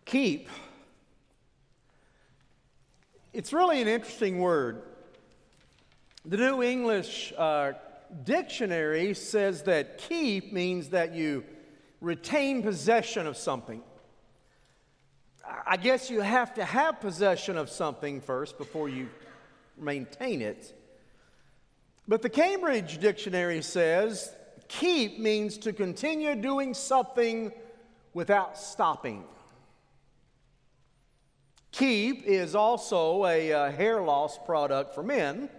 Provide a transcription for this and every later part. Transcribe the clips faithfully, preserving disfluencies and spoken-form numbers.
Keep. It's really an interesting word. The New English uh, Dictionary says that keep means that you retain possession of something. I guess you have to have possession of something first before you maintain it. But the Cambridge Dictionary says keep means to continue doing something without stopping. Keep is also a uh, hair loss product for men.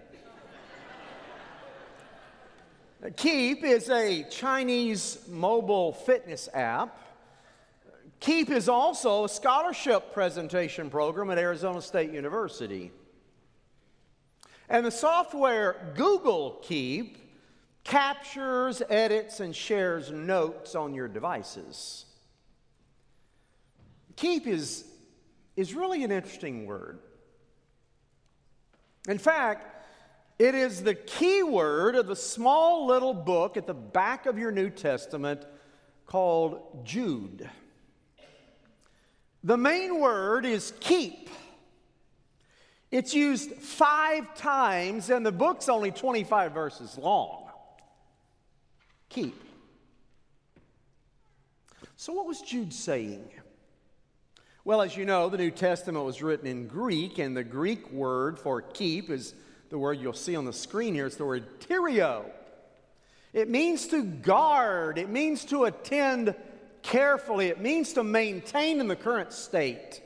Keep is a Chinese mobile fitness app. Keep is also a scholarship presentation program at Arizona State University. And the software Google Keep captures, edits, and shares notes on your devices. Keep is, is really an interesting word. In fact, it is the key word of the small little book at the back of your New Testament called Jude. The main word is keep. It's used five times, and the book's only twenty-five verses long. Keep. So what was Jude saying? Well, as you know, the New Testament was written in Greek, and the Greek word for keep is the word you'll see on the screen here. It's the word tyrio. It means to guard. It means to attend carefully. It means to maintain in the current state.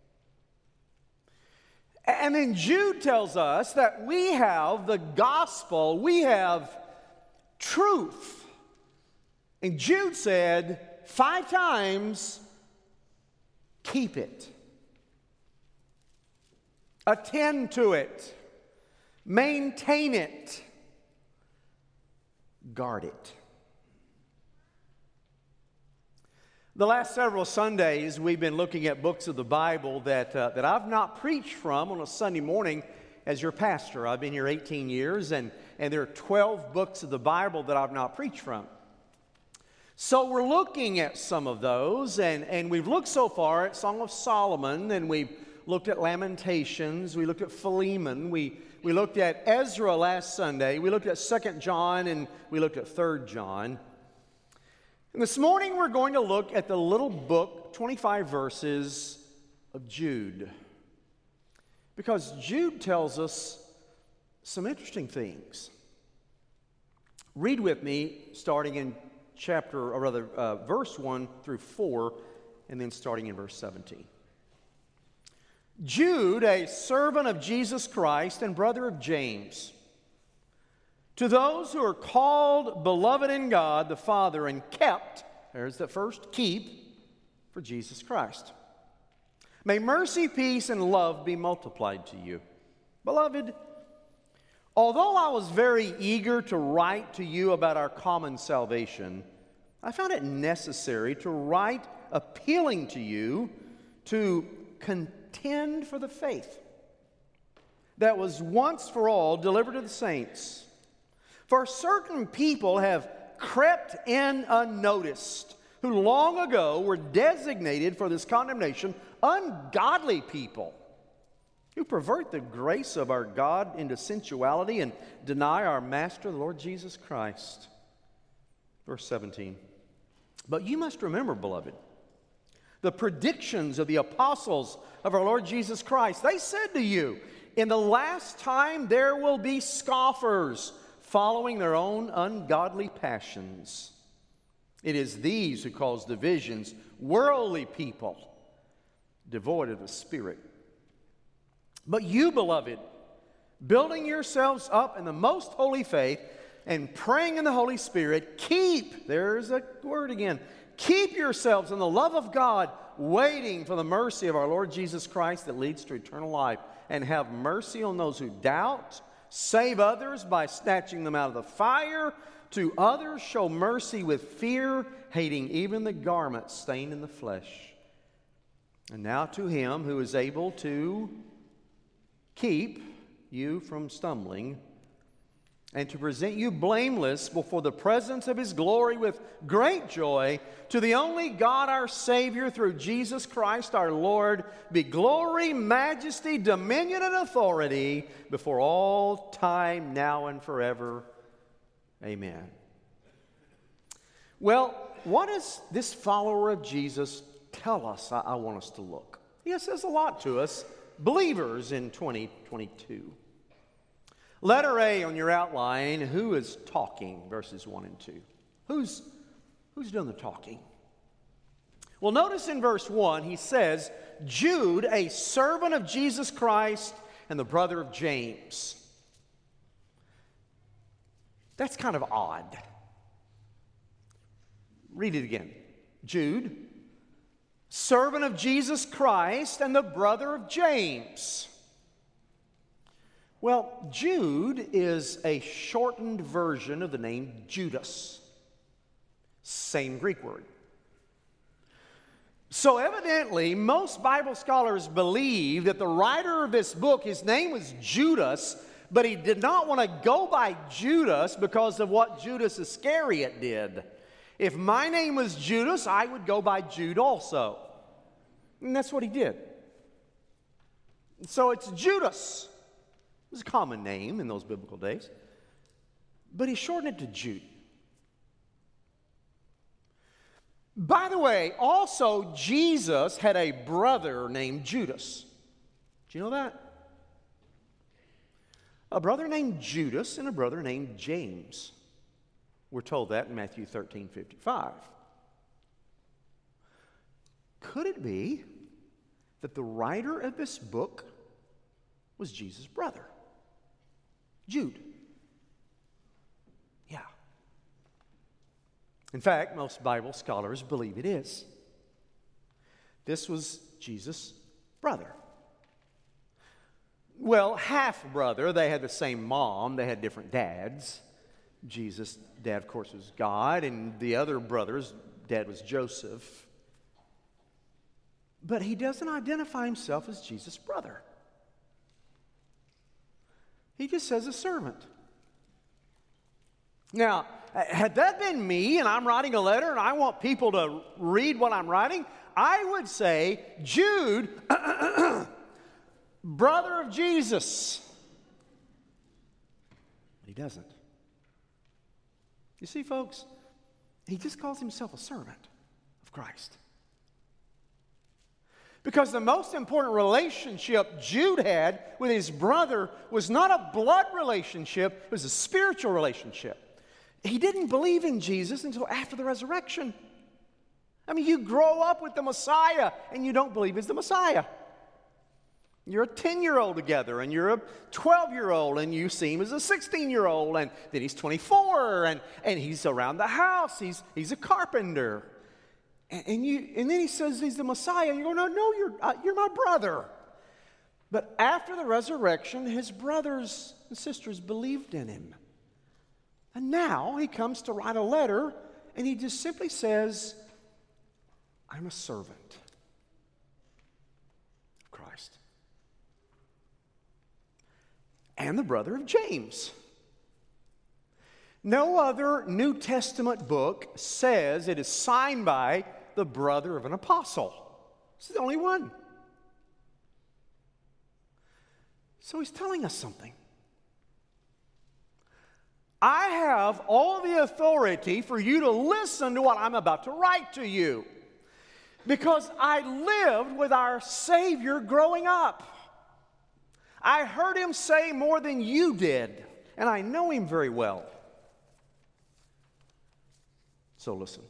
And then Jude tells us that we have the gospel, we have truth. And Jude said five times, keep it. Attend to it. Maintain it. Guard it. The last several Sundays, we've been looking at books of the Bible that, uh, that I've not preached from on a Sunday morning as your pastor. I've been here eighteen years, and, and there are twelve books of the Bible that I've not preached from. So we're looking at some of those, and, and we've looked so far at Song of Solomon, and we've looked at Lamentations, we looked at Philemon, we, we looked at Ezra last Sunday, we looked at Second John, and we looked at Third John. And this morning we're going to look at the little book, twenty-five verses of Jude. Because Jude tells us some interesting things. Read with me, starting in chapter, or rather, uh, verse one through four, and then starting in verse seventeen. Jude, a servant of Jesus Christ and brother of James, to those who are called, beloved in God the Father, and kept, there's the first keep, for Jesus Christ. May mercy, peace, and love be multiplied to you. Beloved, although I was very eager to write to you about our common salvation, I found it necessary to write appealing to you to contend for the faith that was once for all delivered to the saints. For certain people have crept in unnoticed, who long ago were designated for this condemnation, ungodly people, who pervert the grace of our God into sensuality and deny our Master, the Lord Jesus Christ. Verse seventeen. But you must remember, beloved, the predictions of the apostles of our Lord Jesus Christ. They said to you, in the last time there will be scoffers, following their own ungodly passions. It is these who cause divisions, worldly people, devoid of the Spirit. But you, beloved, building yourselves up in the most holy faith and praying in the Holy Spirit, keep, there's a word again, keep yourselves in the love of God, waiting for the mercy of our Lord Jesus Christ that leads to eternal life, and have mercy on those who doubt. Save others by snatching them out of the fire. To others show mercy with fear, hating even the garment stained in the flesh. And now to him who is able to keep you from stumbling and to present you blameless before the presence of His glory with great joy. To the only God our Savior, through Jesus Christ our Lord, be glory, majesty, dominion, and authority before all time, now and forever. Amen. Well, what does this follower of Jesus tell us? I, I want us to look. He says a lot to us, believers in twenty twenty-two. Letter A on your outline, who is talking? Verses one and two. Who's, who's doing the talking? Well, notice in verse one, he says, Jude, a servant of Jesus Christ and the brother of James. That's kind of odd. Read it again. Jude, servant of Jesus Christ and the brother of James. Well, Jude is a shortened version of the name Judas. Same Greek word. So evidently, most Bible scholars believe that the writer of this book, his name was Judas, but he did not want to go by Judas because of what Judas Iscariot did. If my name was Judas, I would go by Jude also. And that's what he did. So it's Judas. It was a common name in those biblical days. But he shortened it to Jude. By the way, also Jesus had a brother named Judas. Do you know that? A brother named Judas and a brother named James. We're told that in Matthew thirteen fifty-five. Could it be that the writer of this book was Jesus' brother? Jude. Yeah. In fact, most Bible scholars believe it is. This was Jesus' brother. Well, half-brother. They had the same mom. They had different dads. Jesus' dad, of course, was God, and the other brother's dad was Joseph. But he doesn't identify himself as Jesus' brother. He just says a servant. Now, had that been me and I'm writing a letter and I want people to read what I'm writing, I would say, Jude, brother of Jesus. But he doesn't. You see, folks, he just calls himself a servant of Christ. Because the most important relationship Jude had with his brother was not a blood relationship, it was a spiritual relationship. He didn't believe in Jesus until after the resurrection. I mean, you grow up with the Messiah and you don't believe he's the Messiah. You're a ten-year-old together, and you're a twelve-year-old, and you see him as a sixteen-year-old, and then he's twenty-four, and, and he's around the house. He's, he's a carpenter. And, and, you, and then he says he's the Messiah, and you go, no, no, you're, uh, you're my brother. But after the resurrection, his brothers and sisters believed in him. And now he comes to write a letter, and he just simply says, I'm a servant of Christ. And the brother of James. No other New Testament book says it is signed by the brother of an apostle. This is the only one. So he's telling us something. I have all the authority for you to listen to what I'm about to write to you, because I lived with our Savior growing up. I heard him say more than you did, and I know him very well. So listen.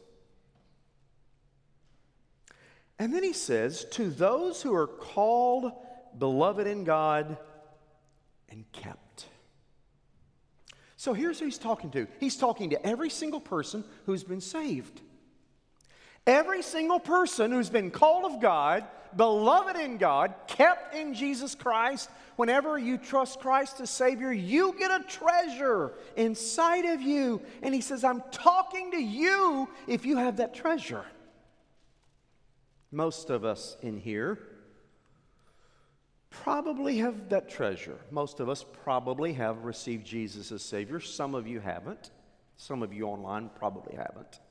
And then he says, to those who are called, beloved in God, and kept. So here's who he's talking to. He's talking to every single person who's been saved. Every single person who's been called of God, beloved in God, kept in Jesus Christ. Whenever you trust Christ as Savior, you get a treasure inside of you. And he says, I'm talking to you if you have that treasure. Most of us in here probably have that treasure. Most of us probably have received Jesus as Savior. Some of you haven't. Some of you online probably haven't.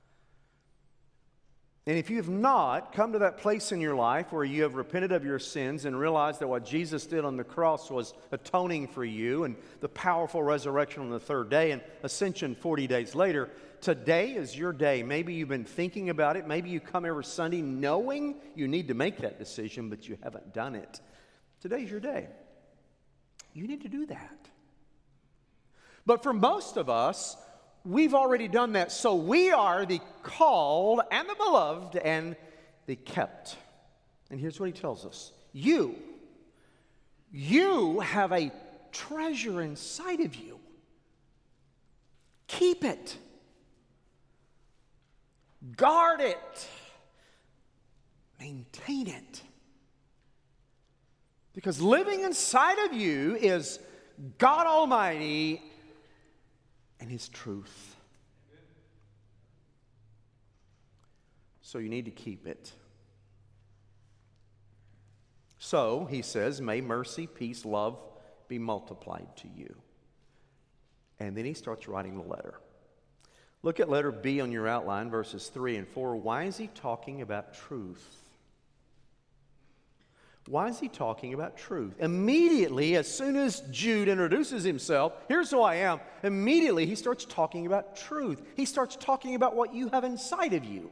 And if you have not come to that place in your life where you have repented of your sins and realized that what Jesus did on the cross was atoning for you, and the powerful resurrection on the third day and ascension forty days later, today is your day. Maybe you've been thinking about it. Maybe you come every Sunday knowing you need to make that decision, but you haven't done it. Today's your day. You need to do that. But for most of us, we've already done that. So we are the called and the beloved and the kept. And here's what he tells us. You, you have a treasure inside of you. Keep it. Guard it. Maintain it. Because living inside of you is God Almighty and His truth. So you need to keep it. So, he says, may mercy, peace, love be multiplied to you. And then he starts writing the letter. Look at letter B on your outline, verses three and four. Why is he talking about truth? Why is he talking about truth? Immediately, as soon as Jude introduces himself, here's who I am, immediately he starts talking about truth. He starts talking about what you have inside of you.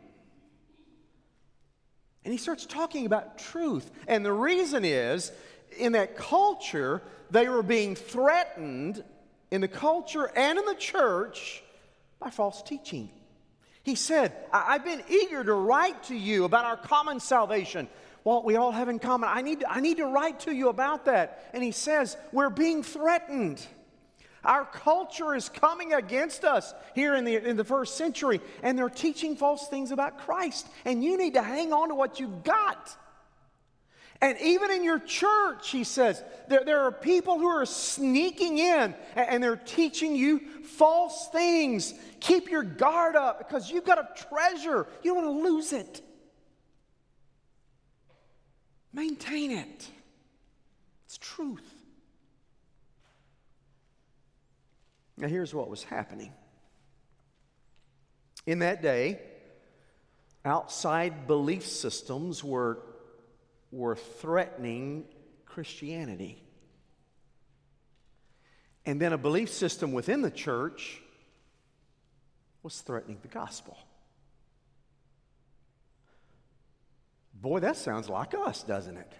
And he starts talking about truth. And the reason is, in that culture, they were being threatened in the culture and in the church by false teaching. He said, I- I've been eager to write to you about our common salvation. What we all have in common. I need, I need to write to you about that. And he says, we're being threatened. Our culture is coming against us here in the, in the first century, and they're teaching false things about Christ. And you need to hang on to what you got. And even in your church, he says, there, there are people who are sneaking in, and, and they're teaching you false things. Keep your guard up, because you've got a treasure. You don't want to lose it. Maintain it. It's truth. Now, here's what was happening. In that day, outside belief systems were, were threatening Christianity. And then a belief system within the church was threatening the gospel. Boy, that sounds like us, doesn't it?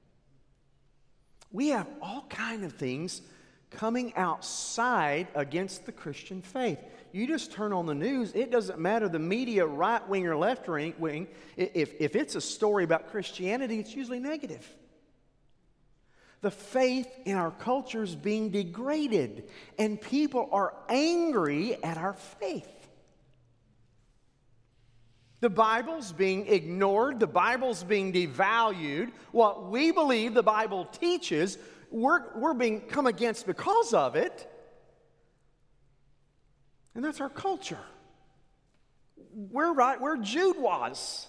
We have all kinds of things coming outside against the Christian faith. You just turn on the news, it doesn't matter the media, right wing or left wing, if, if it's a story about Christianity, it's usually negative. The faith in our culture is being degraded, and people are angry at our faith. The Bible's being ignored. The Bible's being devalued. What we believe the Bible teaches, we're, we're being come against because of it. And that's our culture. We're right where Jude was.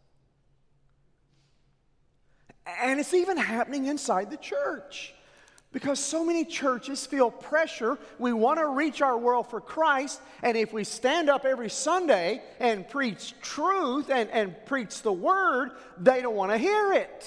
And it's even happening inside the church. Because so many churches feel pressure. We want to reach our world for Christ. And if we stand up every Sunday and preach truth and, and preach the Word, they don't want to hear it.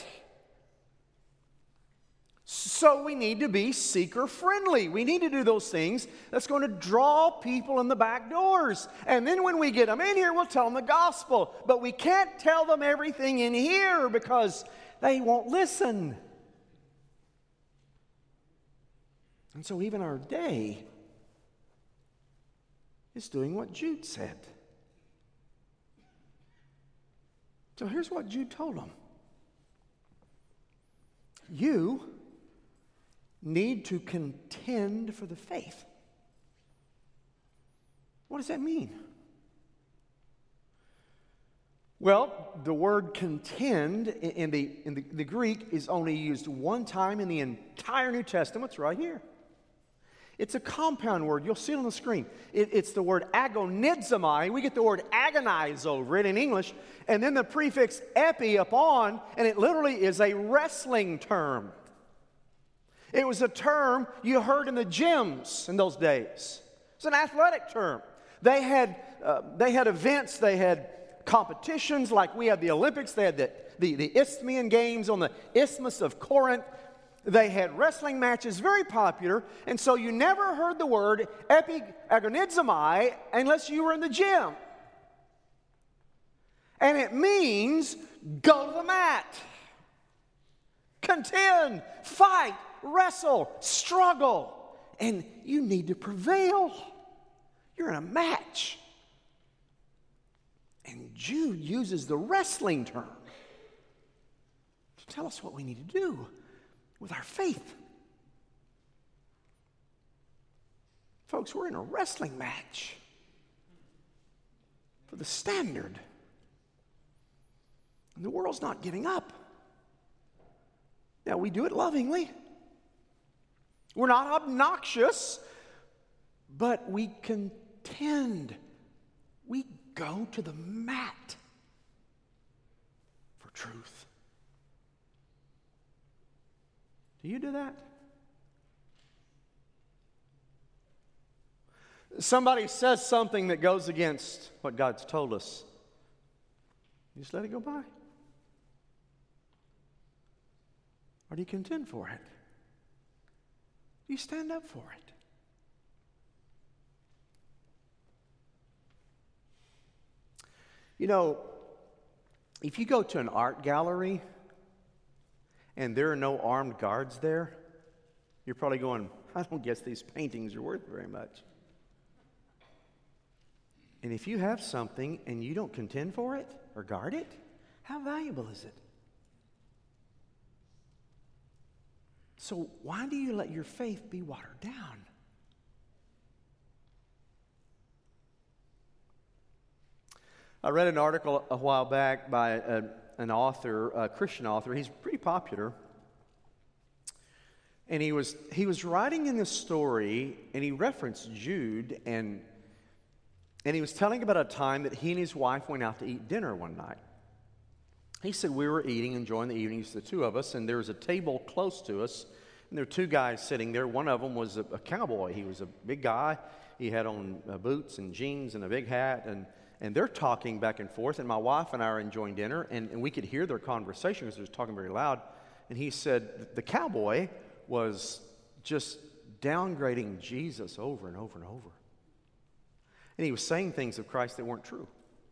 So we need to be seeker-friendly. We need to do those things that's going to draw people in the back doors. And then when we get them in here, we'll tell them the gospel. But we can't tell them everything in here because they won't listen. And so even our day is doing what Jude said. So here's what Jude told them. You need to contend for the faith. What does that mean? Well, the word contend in the, in the, the Greek is only used one time in the entire New Testament. It's right here. It's a compound word. You'll see it on the screen. It, it's the word agonizomai. We get the word agonize over it in English. And then the prefix epi upon, and it literally is a wrestling term. It was a term you heard in the gyms in those days. It's an athletic term. They had, uh, they had events, they had competitions like we had the Olympics. They had the, the, the Isthmian Games on the Isthmus of Corinth. They had wrestling matches, very popular. And so you never heard the word epiagonizomai unless you were in the gym. And it means go to the mat. Contend, fight, wrestle, struggle. And you need to prevail. You're in a match. And Jude uses the wrestling term to tell us what we need to do with our faith. Folks, we're in a wrestling match for the standard. And the world's not giving up. Now, we do it lovingly. We're not obnoxious, but we contend. We go to the mat for truth. Do you do that? Somebody says something that goes against what God's told us. You just let it go by? Or do you contend for it? Do you stand up for it? You know, if you go to an art gallery and there are no armed guards there, you're probably going, I don't guess these paintings are worth very much. And if you have something and you don't contend for it or guard it, how valuable is it? So why do you let your faith be watered down? I read an article a while back by a, an author, a Christian author. He's pretty popular. And he was he was writing in this story, and he referenced Jude, and, and he was telling about a time that he and his wife went out to eat dinner one night. He said, we were eating, enjoying the evenings, the two of us, and there was a table close to us, and there were two guys sitting there. One of them was a, a cowboy. He was a big guy. He had on uh, boots and jeans and a big hat, and And they're talking back and forth, and my wife and I are enjoying dinner, and, and we could hear their conversation because they were talking very loud. And he said the cowboy was just downgrading Jesus over and over and over. And he was saying things of Christ that weren't true.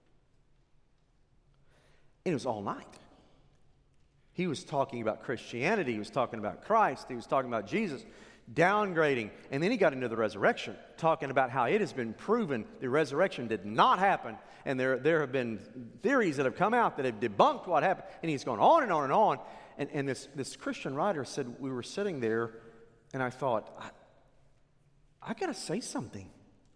And it was all night. He was talking about Christianity. He was talking about Christ. He was talking about Jesus. Downgrading. And then he got into the resurrection, talking about how it has been proven the resurrection did not happen. And there, there have been theories that have come out that have debunked what happened. And he's going on and on and on. And, and this, this Christian writer said, we were sitting there, and I thought, I, I got to say something.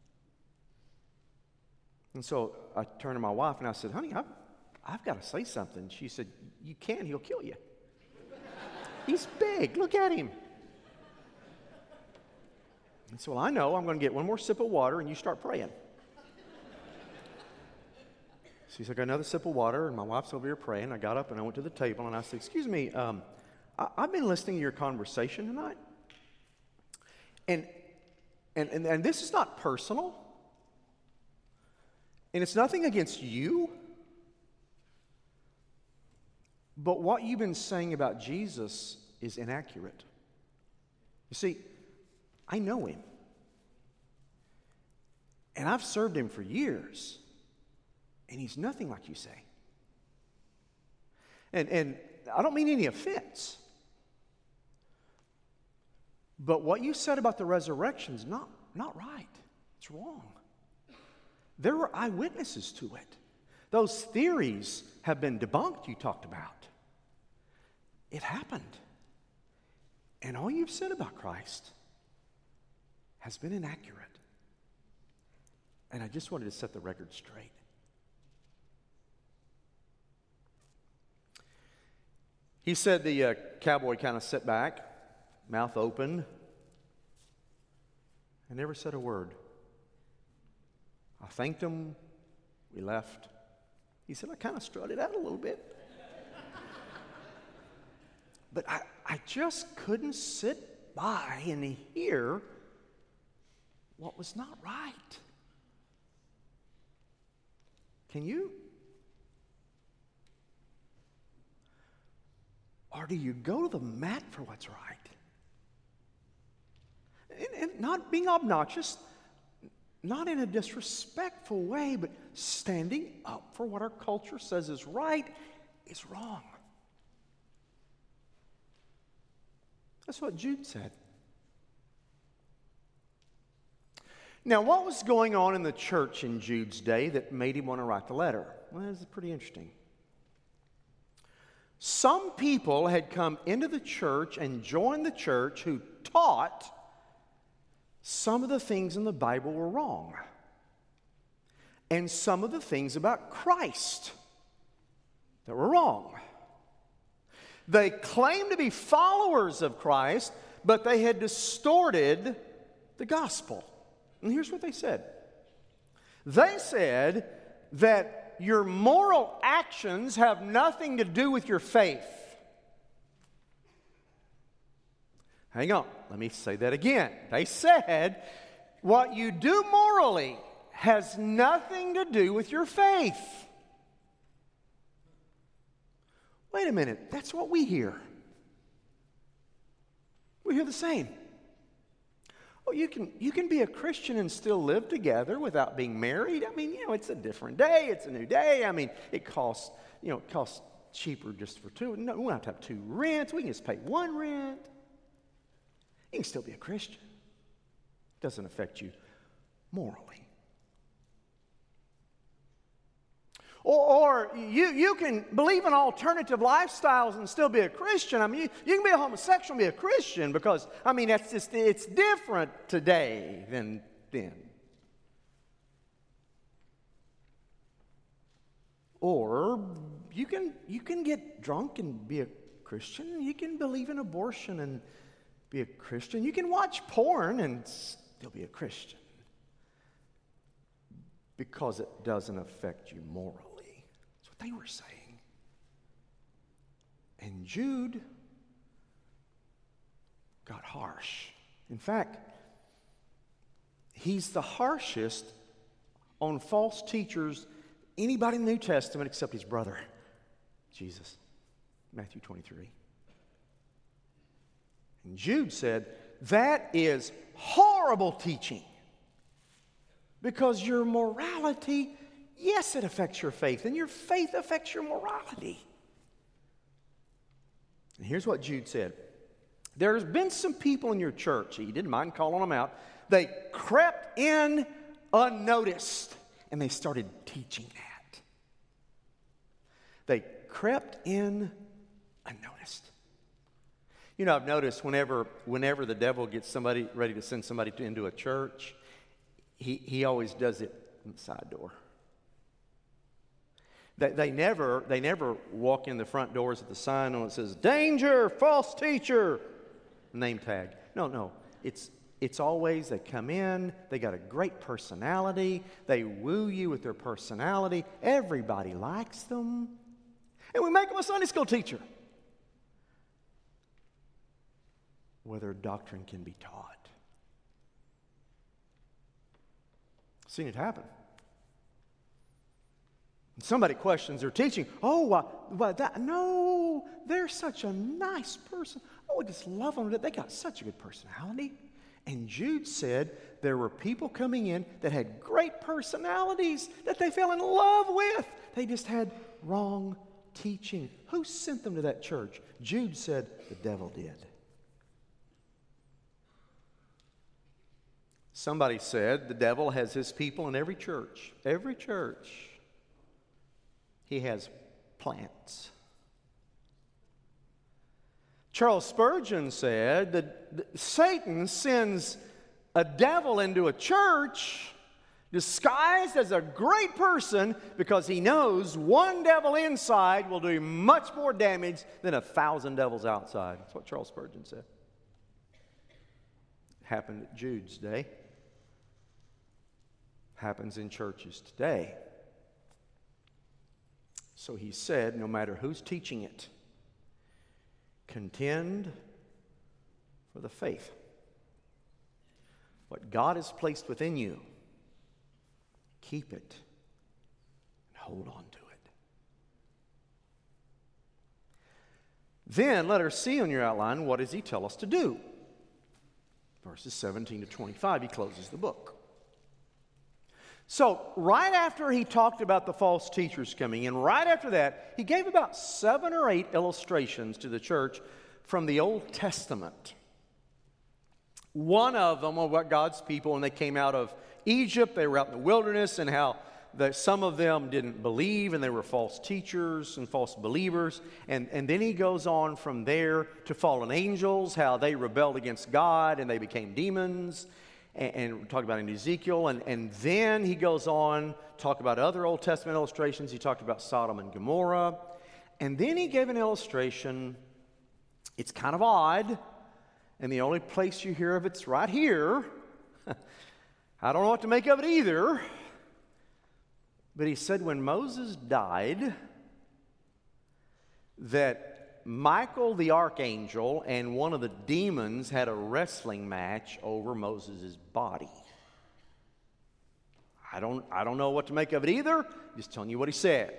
And so I turned to my wife, and I said, honey, I've, I've got to say something. She said, you can't, he'll kill you. He's big, look at him. I said, well, I know. I'm going to get one more sip of water, and you start praying. So he said, I got another sip of water, and my wife's over here praying. I got up, and I went to the table, and I said, excuse me, um, I, I've been listening to your conversation tonight. And, and, and, and this is not personal. And it's nothing against you. But what you've been saying about Jesus is inaccurate. You see, I know him. And I've served him for years. And he's nothing like you say. And, and I don't mean any offense. But what you said about the resurrection is not, not right. It's wrong. There were eyewitnesses to it. Those theories have been debunked, you talked about. It happened. And all you've said about Christ has been inaccurate. And I just wanted to set the record straight. He said the uh, cowboy kind of sat back, mouth open, and never said a word. I thanked him. We left. He said, I kind of strutted out a little bit. But I, I just couldn't sit sit by and hear what was not right. Can you? Or do you go to the mat for what's right? And, and not being obnoxious, not in a disrespectful way, but standing up for what our culture says is right is wrong. That's what Jude said. Now, what was going on in the church in Jude's day that made him want to write the letter? Well, this is pretty interesting. Some people had come into the church and joined the church who taught some of the things in the Bible were wrong, and some of the things about Christ that were wrong. They claimed to be followers of Christ, but they had distorted the gospel. And here's what they said. They said that your moral actions have nothing to do with your faith. Hang on, let me say that again. They said what you do morally has nothing to do with your faith. Wait a minute, that's what we hear. We hear the same. Oh, you can, you can be a Christian and still live together without being married. I mean, you know, it's a different day. It's a new day. I mean, it costs, you know, it costs cheaper just for two. No, we don't have to have two rents. We can just pay one rent. You can still be a Christian. It doesn't affect you morally. Or, or you, you can believe in alternative lifestyles and still be a Christian. I mean, you, you can be a homosexual and be a Christian because, I mean, that's just, it's different today than then. Or you can, you can get drunk and be a Christian. You can believe in abortion and be a Christian. You can watch porn and still be a Christian because it doesn't affect you morally. That's what they were saying. And Jude got harsh. In fact, he's the harshest on false teachers anybody in the New Testament except his brother, Jesus. Matthew twenty-three. And Jude said, that is horrible teaching. Because your morality, yes, it affects your faith, and your faith affects your morality. And here's what Jude said. There's been some people in your church, he didn't mind calling them out, they crept in unnoticed, and they started teaching that. They crept in unnoticed. You know, I've noticed whenever whenever the devil gets somebody ready to send somebody to, into a church, he, he always does it from the side door. They, they never they never walk in the front doors with the sign on it says, danger, false teacher, name tag. No, no. It's it's always they come in, they got a great personality, they woo you with their personality, everybody likes them, and we make them a Sunday school teacher. Whether doctrine can be taught. I've seen it happen. Somebody questions their teaching. Oh, uh, well, that, no, they're such a nice person. Oh, I just love them. They got such a good personality. And Jude said there were people coming in that had great personalities that they fell in love with. They just had wrong teaching. Who sent them to that church? Jude said the devil did. Somebody said the devil has his people in every church. Every church. He has plants. Charles Spurgeon said that Satan sends a devil into a church disguised as a great person because he knows one devil inside will do much more damage than a thousand devils outside. That's what Charles Spurgeon said. It happened at Jude's day. Happens in churches today. So he said, no matter who's teaching it, contend for the faith. What God has placed within you, keep it and hold on to it. Then, letter C on your outline, what does he tell us to do? Verses seventeen to twenty-five, he closes the book. So, right after he talked about the false teachers coming in, right after that, he gave about seven or eight illustrations to the church from the Old Testament. One of them was about God's people when they came out of Egypt. They were out in the wilderness, and how that some of them didn't believe, and they were false teachers and false believers. And, and then he goes on from there to fallen angels, how they rebelled against God and they became demons. And, and we talked about in Ezekiel. And, and then he goes on to talk about other Old Testament illustrations. He talked about Sodom and Gomorrah. And then he gave an illustration. It's kind of odd. And the only place you hear of it's right here. I don't know what to make of it either. But he said when Moses died, that Michael the archangel and one of the demons had a wrestling match over Moses' body. I don't, I don't know what to make of it either. Just telling you what he said.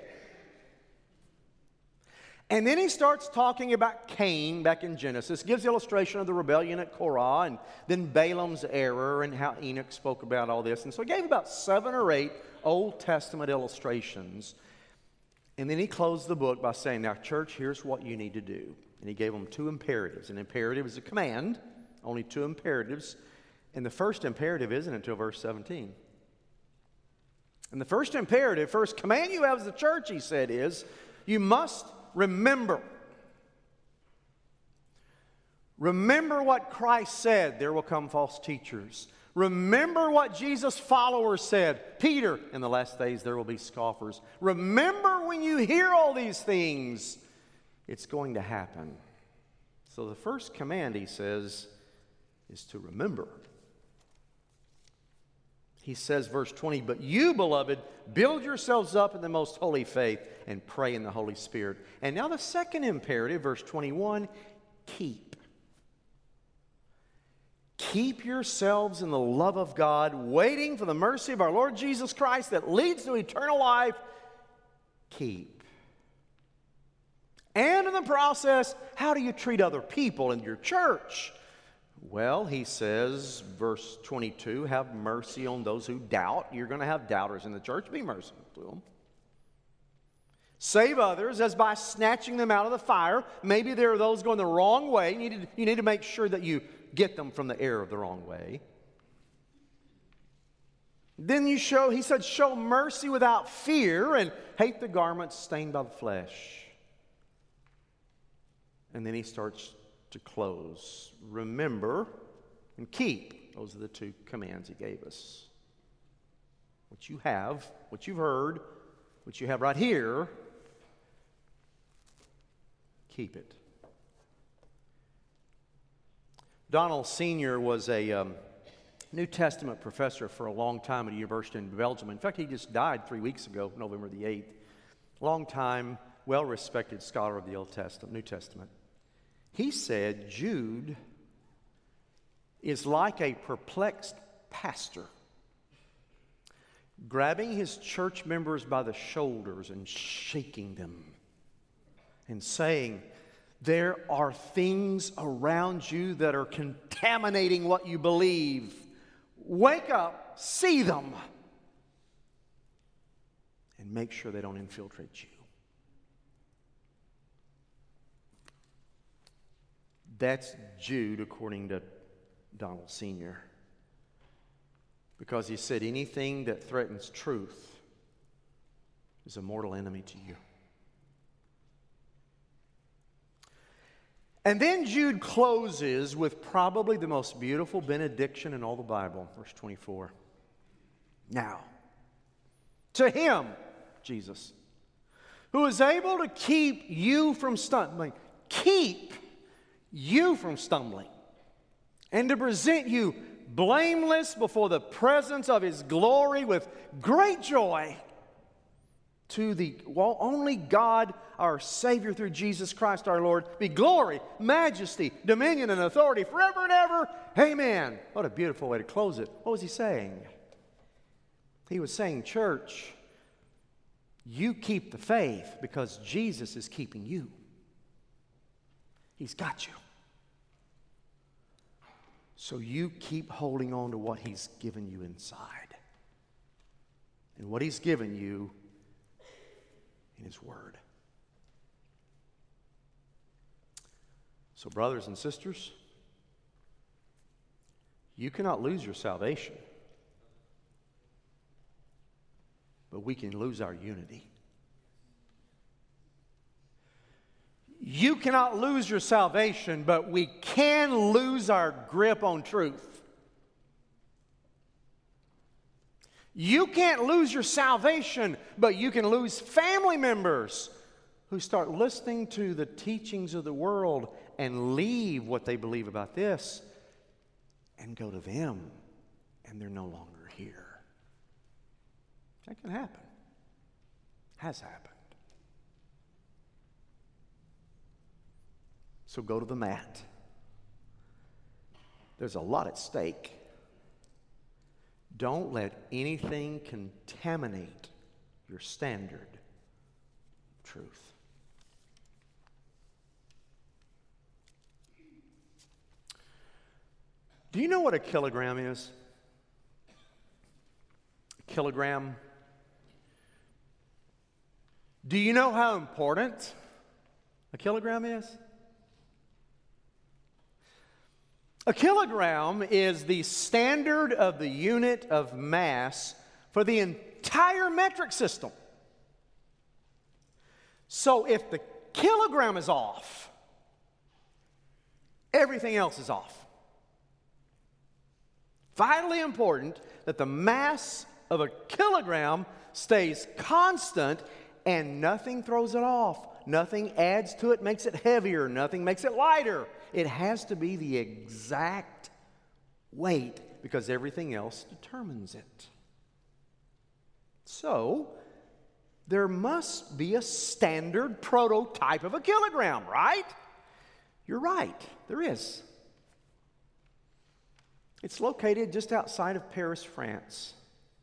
And then he starts talking about Cain back in Genesis. Gives the illustration of the rebellion at Korah, and then Balaam's error and how Enoch spoke about all this. And so he gave about seven or eight Old Testament illustrations. And then he closed the book by saying, now, church, here's what you need to do. And he gave them two imperatives. An imperative is a command, only two imperatives. And the first imperative isn't until verse seventeen. And the first imperative, first command you have as the church, he said, is you must remember. Remember what Christ said, there will come false teachers. Remember what Jesus' followers said. Peter, in the last days there will be scoffers. Remember when you hear all these things, it's going to happen. So the first command, he says, is to remember. He says, verse twenty, but you, beloved, build yourselves up in the most holy faith and pray in the Holy Spirit. And now the second imperative, verse twenty-one, keep. Keep yourselves in the love of God, waiting for the mercy of our Lord Jesus Christ that leads to eternal life. Keep. And in the process, how do you treat other people in your church? Well, he says, verse twenty-two, have mercy on those who doubt. You're going to have doubters in the church. Be merciful to them. Save others as by snatching them out of the fire. Maybe there are those going the wrong way. You need to, you need to make sure that you get them from the error of the wrong way. Then you show, he said, show mercy without fear and hate the garments stained by the flesh. And then he starts to close. Remember and keep. Those are the two commands he gave us. What you have, what you've heard, what you have right here, keep it. Donald Senior was a um, New Testament professor for a long time at a university in Belgium. In fact, he just died three weeks ago, November the eighth. Long time, well-respected scholar of the Old Testament, New Testament. He said Jude is like a perplexed pastor grabbing his church members by the shoulders and shaking them and saying, there are things around you that are contaminating what you believe. Wake up, see them, and make sure they don't infiltrate you. That's Jude, according to Donald Senior Because he said anything that threatens truth is a mortal enemy to you. And then Jude closes with probably the most beautiful benediction in all the Bible, verse twenty-four. Now, to him, Jesus, who is able to keep you from stumbling, keep you from stumbling, and to present you blameless before the presence of his glory with great joy. to the well, only God, our Savior through Jesus Christ our Lord, be glory, majesty, dominion, and authority forever and ever. Amen. What a beautiful way to close it. What was he saying? He was saying, church, you keep the faith because Jesus is keeping you. He's got you. So you keep holding on to what He's given you inside. And what He's given you in His Word. So, brothers and sisters, you cannot lose your salvation, but we can lose our unity. You cannot lose your salvation, but we can lose our grip on truth. You can't lose your salvation, but you can lose family members who start listening to the teachings of the world and leave what they believe about this and go to them, and they're no longer here. That can happen. Has happened. So go to the mat. There's a lot at stake. Don't let anything contaminate your standard of truth. Do you know what a kilogram is? A kilogram. Do you know how important a kilogram is? A kilogram is the standard of the unit of mass for the entire metric system. So if the kilogram is off, everything else is off. Vitally important that the mass of a kilogram stays constant and nothing throws it off. Nothing adds to it, makes it heavier. Nothing makes it lighter. It has to be the exact weight because everything else determines it. So, there must be a standard prototype of a kilogram, right? You're right, there is. It's located just outside of Paris, France.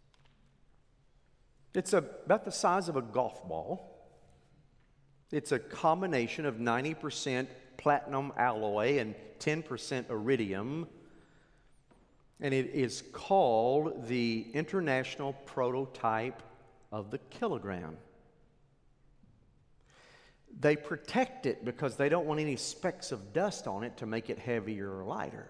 It's a, about the size of a golf ball. It's a combination of ninety percent platinum alloy and ten percent iridium. And it is called the International Prototype of the Kilogram. They protect it because they don't want any specks of dust on it to make it heavier or lighter.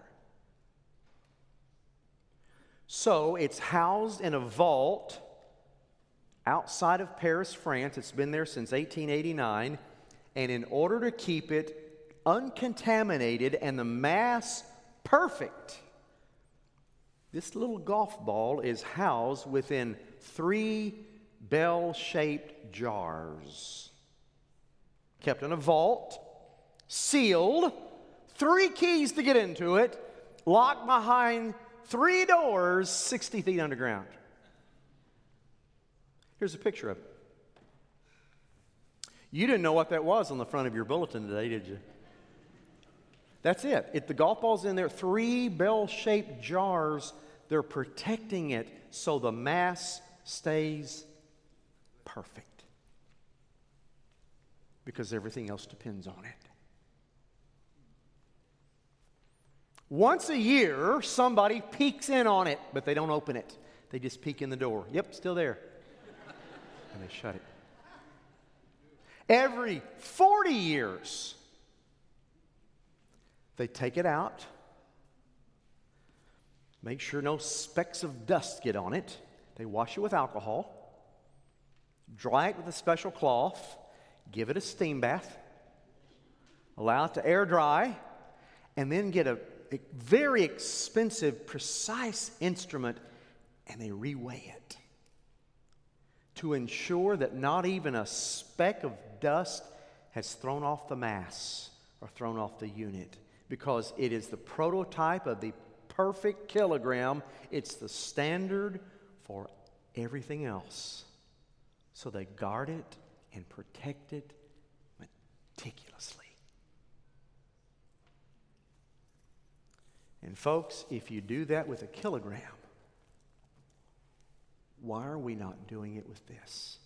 So it's housed in a vault outside of Paris, France. It's been there since eighteen eighty-nine. And in order to keep it uncontaminated and the mass perfect, this little golf ball is housed within three bell-shaped jars. Kept in a vault, sealed, three keys to get into it, locked behind three doors sixty feet underground. Here's a picture of it. You didn't know what that was on the front of your bulletin today, did you? That's it. It the golf ball's in there, three bell-shaped jars. They're protecting it so the mass stays perfect. Because everything else depends on it. Once a year, somebody peeks in on it, but they don't open it. They just peek in the door. Yep, still there. And they shut it. Every forty years, they take it out, make sure no specks of dust get on it. They wash it with alcohol, dry it with a special cloth, give it a steam bath, allow it to air dry, and then get a, a very expensive, precise instrument, and they reweigh it to ensure that not even a speck of dust has thrown off the mass or thrown off the unit, because it is the prototype of the perfect kilogram. It's the standard for everything else So they guard it and protect it meticulously. And folks, if you do that with a kilogram, why are we not doing it with this?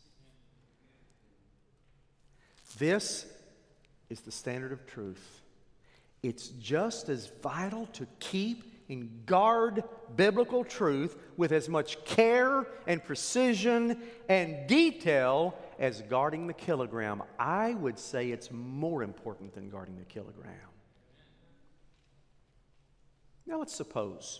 This is the standard of truth. It's just as vital to keep and guard biblical truth with as much care and precision and detail as guarding the kilogram. I would say it's more important than guarding the kilogram. Now let's suppose.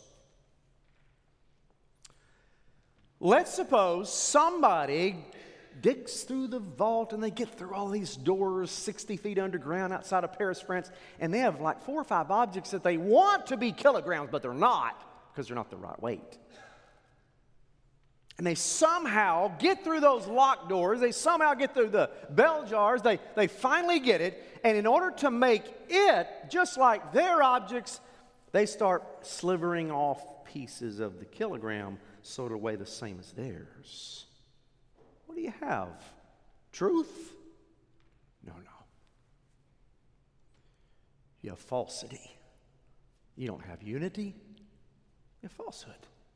Let's suppose somebody digs through the vault and they get through all these doors sixty feet underground outside of Paris, France, and they have like four or five objects that they want to be kilograms, but they're not because they're not the right weight. And they somehow get through those locked doors, they somehow get through the bell jars, they, they finally get it, and in order to make it just like their objects, they start slivering off pieces of the kilogram so it'll weigh the same as theirs. What do you have? Truth? No, no. You have falsity. You don't have unity. You have falsehood.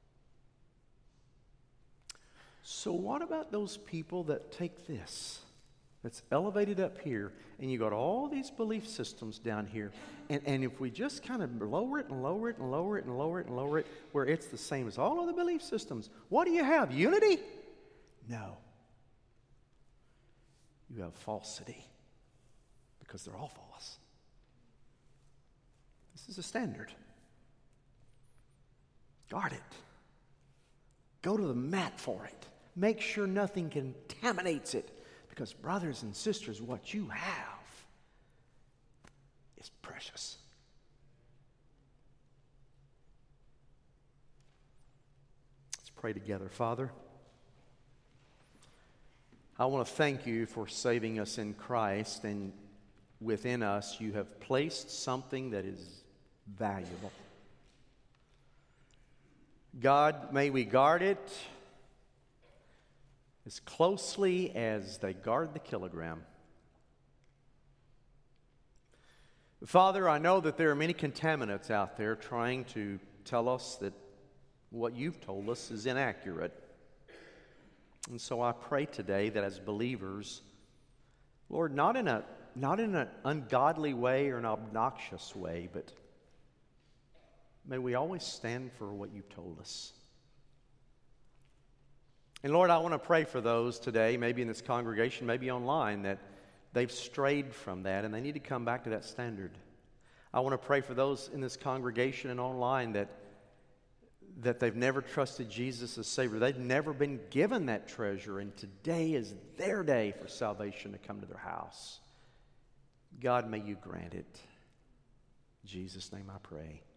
So what about those people that take this, that's elevated up here, and you got all these belief systems down here, and, and if we just kind of lower it and lower it and lower it and lower it and lower it, where it's the same as all other belief systems, what do you have? Unity? No. You have falsity, because they're all false. This is a standard. Guard it. Go to the mat for it. Make sure nothing contaminates it. Because, brothers and sisters, what you have is precious. Let's pray together. Father, I want to thank you for saving us in Christ, and within us you have placed something that is valuable. God, may we guard it as closely as they guard the kilogram. Father, I know that there are many contaminants out there trying to tell us that what you've told us is inaccurate. And so I pray today that as believers, Lord, not in a not in an ungodly way or an obnoxious way, but may we always stand for what you've told us. And Lord, I want to pray for those today, maybe in this congregation, maybe online, that they've strayed from that and they need to come back to that standard. I want to pray for those in this congregation and online that that they've never trusted Jesus as Savior. They've never been given that treasure, and today is their day for salvation to come to their house. God, may you grant it. In Jesus' name I pray.